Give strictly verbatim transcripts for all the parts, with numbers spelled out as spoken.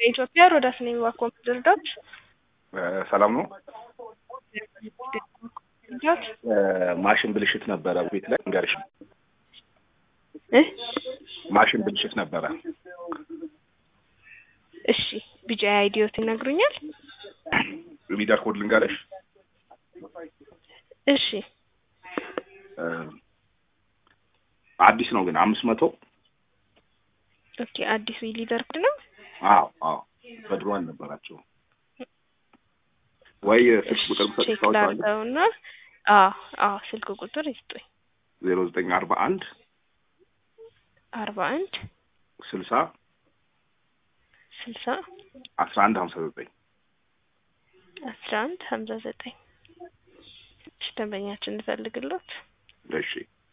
የኢትዮጵያ ሮዳስ ነኝ ባኮም ድርዳት ሰላም ነው። ማሽን ብልሽት ነበረ ቤት ላይ እንገርሽ እ ማሽን ብልሽት ነበረ። እሺ ቢጂ አይዲዮት ይነግሩኛል። ሊደር ኮድ ልንገርሽ። እሺ አዲስ ነው ግን አምስት መቶ ኦኬ አዲስ ሊደር ኮድ ነው። አዎ አዎ በድሮ አልነበራቸው ወይ ስልክ ቁጥር ሰጥተውና አዎ አዎ ስልክ ቁጥር ይስጡኝ። ዜሮ ዘጠኝ አርባ አንድ አርባ አንድ ስልሳ ስልሳ አስራ አንድ ሀምሳ ዘጠኝ አስራ አንድ ሀምሳ ዘጠኝ ደንበኛችን እንፈልግሎት። እሺ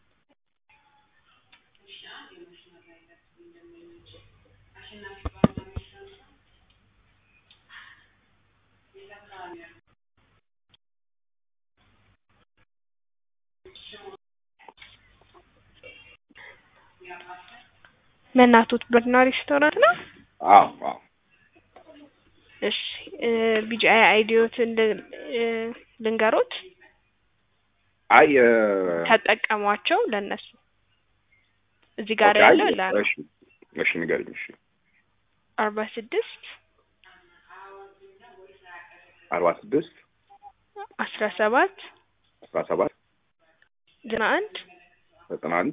መናቱት ብራና ሬስቶራንት ነው። አዎ አዎ እሺ ቢጂ አይዲዮት እንደ ልንገሮት። አይ ተጠቀሟቸው ለነሱ እዚህ ጋር ያለው ላ እሺ እሺ ንገሪኝ። እሺ አርባ ስድስት አርባ ስድስት አስራ ሰባት አስራ ሰባት ዘጠና አንድ ዘጠና አንድ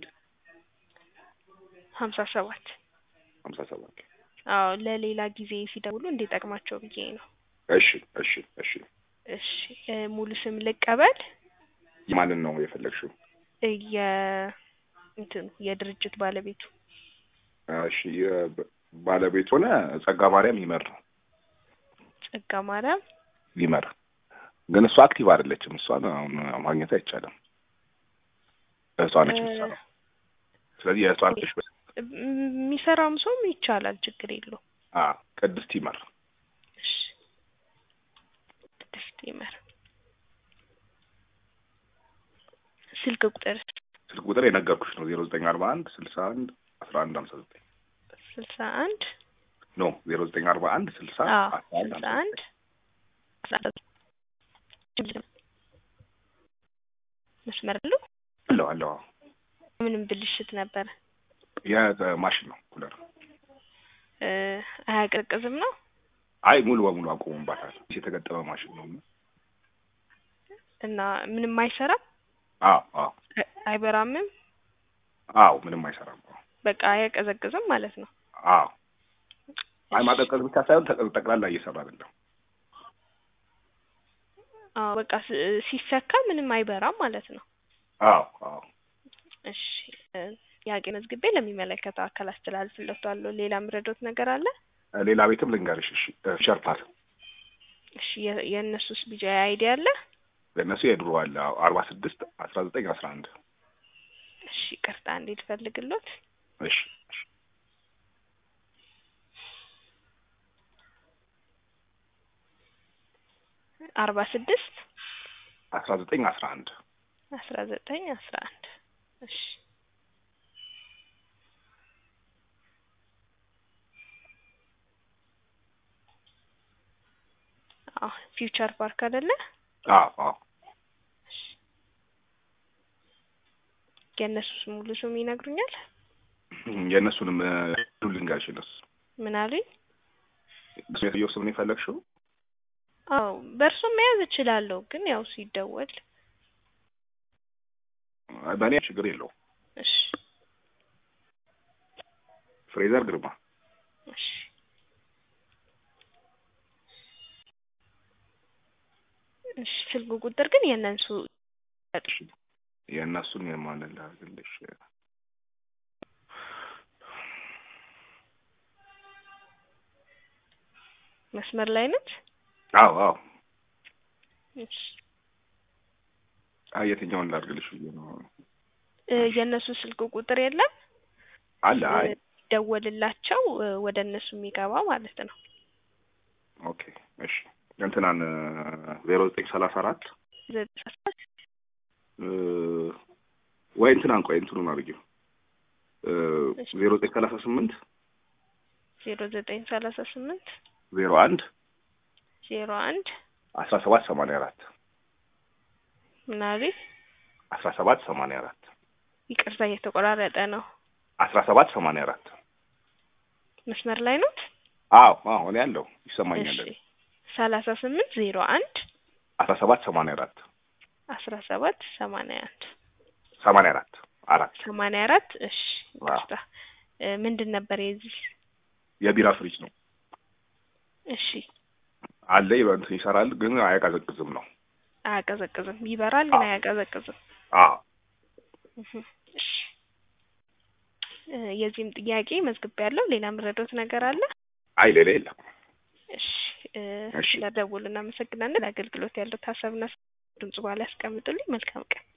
ሀምሳ ሰባት ሀምሳ ሰባት አዎ ለሌላ ጊዜ ሲደውሉ እንዲጠቅማቸው ብዬ ነው። እሺ እሺ እሺ እሺ ሙሉ ስም ልቀበል። ማንን ነው የፈለግሽው? የ እንትን የድርጅት ባለቤቱ። እሺ ባለቤቱ ሆነ ጸጋ ማርያም ይመር ነው። ጸጋ ማርያም ይመር ግን እሷ አክቲቭ አይደለችም። እሷን አሁን ማግኘት አይቻልም። እሷ ነች የምትሰራው። ስለዚህ የእሷ ልጅ የሚሰራም ሰውም ይቻላል፣ ችግር የለውም። አዎ ቅድስት ይመር። እሺ ቅድስት ይመር። ስልክ ቁጥር ስልክ ቁጥር የነገርኩሽ ነው ዜሮ ዘጠኝ አርባ አንድ ስልሳ አንድ አስራ አንድ ሀምሳ ዘጠኝ ስልሳ አንድ ኖ ዜሮ ዘጠኝ አርባ አንድ ስልሳ ስልሳ አንድ መስመር አለው አለው አለው ምንም ብልሽት ነበር። የማሽን ነው ኩለር እ አያቀዘቅዝም ነው። አይ ሙሉ በሙሉ አቆሙባታል። የተገጠመ ማሽን ነው እና ምንም አይሰራም። አዎ አዎ አይበራምም። አዎ ምንም አይሰራም። በቃ አያቀዘቅዝም ማለት ነው። አዎ አይ ማቀዝቀዝ ብቻ ሳይሆን ጠቅላላ እየሰራ አይደለም። አዎ በቃ ሲሰካ ምንም አይበራም ማለት ነው። አዎ አዎ እሺ ያቄ መዝግቤ ለሚመለከተው አካል አስተላልፍለታለሁ። ሌላ ምረዶት ነገር አለ? ሌላ ቤትም ልንገርሽ። እሺ ሸርፓት እሺ የእነሱስ ቢጂ አይዲ አለ? ለነሱ የድሮ አለ አርባ ስድስት አስራ ዘጠኝ አስራ አንድ እሺ ቅርታ እንዴት ፈልግሎት? እሺ አርባ ስድስት አስራ ዘጠኝ አስራ አንድ አስራ ዘጠኝ አስራ አንድ እሺ አዎ ፊውቸር ፓርክ አይደለ? አዎ አዎ የእነሱስ ሙሉ ስም ይነግሩኛል? የእነሱንም ልንገርሽ። እነሱ ምን አሉኝ? የሰውየው ስም ነው የፈለግሽው? አዎ በእርሱ መያዝ እችላለሁ፣ ግን ያው ሲደወል በእኔ ችግር የለውም። እሺ ፍሬዘር ግርማ። እሺ እሺ ስልክ ቁጥር ግን የእነሱ የእነሱን የማንን ላድርግልሽ? መስመር ላይ ነች? አዎ አዎ እሺ አይ የትኛውን ላድርግልሽ ብዬ ነው። የእነሱ ስልክ ቁጥር የለም አለ? አይ ደወልላቸው ወደ እነሱ የሚገባ ማለት ነው። ኦኬ እሺ እንትናን ዜሮ ዘጠኝ ሰላሳ አራት ወይ እንትናን ቆይ እንትኑን አድርጊው ዜሮ ዘጠኝ ሰላሳ ስምንት ዜሮ ዘጠኝ ሰላሳ ስምንት ዜሮ አንድ ዜሮ አንድ አስራ ሰባት ሰማንያ አራት ምናሪ አስራ ሰባት ሰማንያ አራት ይቅርታ እየተቆራረጠ ነው። አስራ ሰባት ሰማንያ አራት መስመር ላይ ነው? አዎ አዎ እኔ ያለው ይሰማኛል። እሺ ሰላሳ ስምንት ዜሮ አንድ አስራ ሰባት ሰማንያ አራት አስራ ሰባት ሰማንያ አንድ ሰማንያ አራት አራት ሰማንያ አራት እሺ ይቅርታ ምንድን ነበር የዚህ? የቢራ ፍሪጅ ነው። እሺ አለ ይበንት ይሰራል ግን አያቀዘቅዝም ነው። አያቀዘቅዝም ይበራል ግን አያቀዘቅዝም። አዎ እሺ የዚህም ጥያቄ መዝግብ ያለው ሌላ ምረዶት ነገር አለ? አይ ሌላ የለም። እሺ ለደውልና መሰግናለን። ለአገልግሎት ያለው ሐሳብና ድምጽ ባለ ያስቀምጡልኝ። መልካም ቀን።